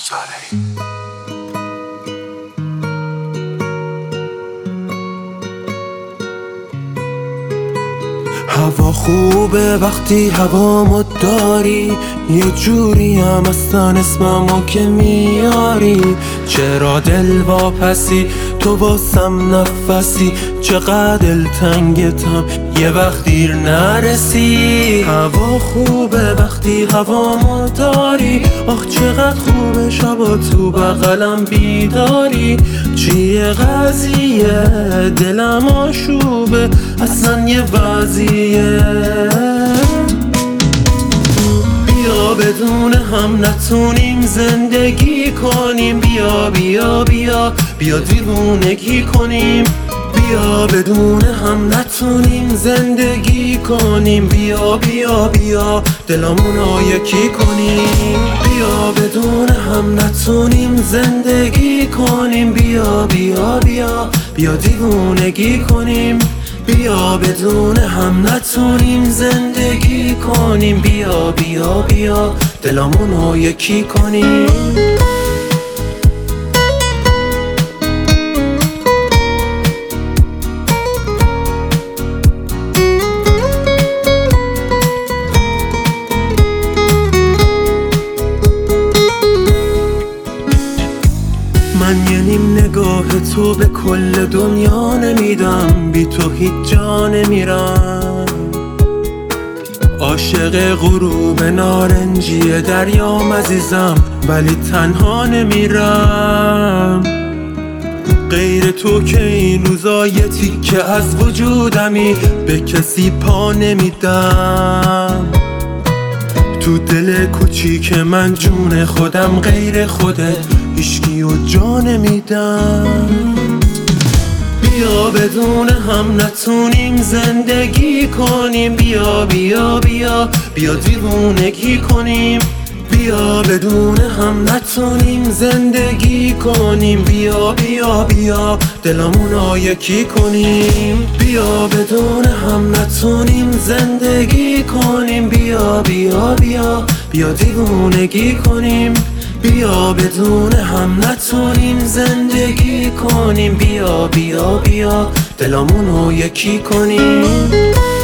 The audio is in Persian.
هوا خوبه وقتی هوامو داری، یه جوری هم اصلا اسممو که میاری. چرا دل واپسی تو واسم نفسی، چقدر دلتنگتم یه وقت دیر نرسی. هوا خوبه وقتی هوامو داری، آخ چقدر خوبه شبا تو بغلم بیداری. چیه قضیه دلم آشوبه اصلا یه وضعیه، بیا بدون هم نتونیم زندگی کنیم. بیا بیا بیا بیا دیوونگی کنیم، بیا بدون هم نتونیم زندگی کنیم. بیا بیا بیا دلمونو یکی کنیم، بیا بدون هم نتونیم زندگی کنیم. بیا بیا بیا بیا دیوونگی کنیم، بیا بدون هم نتونیم زندگی کنیم. بیا بیا بیا دلمونو یکی کنیم. من یه نیم نگاه تو به کل دنیا نمیدم، بی تو هیچ جا نمیرم. عاشق غروب نارنجی دریام عزیزم، ولی تنها نمیرم. غیر تو که این روزا یه تیکه از وجودمی به کسی پا نمیدم. تو دل کوچیک من جون خودم غیر خودت هیچکی و جا نمیدم. بیا بدون هم نتونیم زندگی کنیم. بیا بیا بیا بیا دیوونگی کنیم، بیا بدون هم نتونیم زندگی کنیم. بیا بیا بیا دلمونو یکی کنیم، بیا بدون هم نتونیم زندگی کنیم. بیا بیا بیا بیا دیوونگی کنیم، بیا بدون هم نتونیم زندگی کنیم. بیا بیا بیا دلمونو یکی کنیم.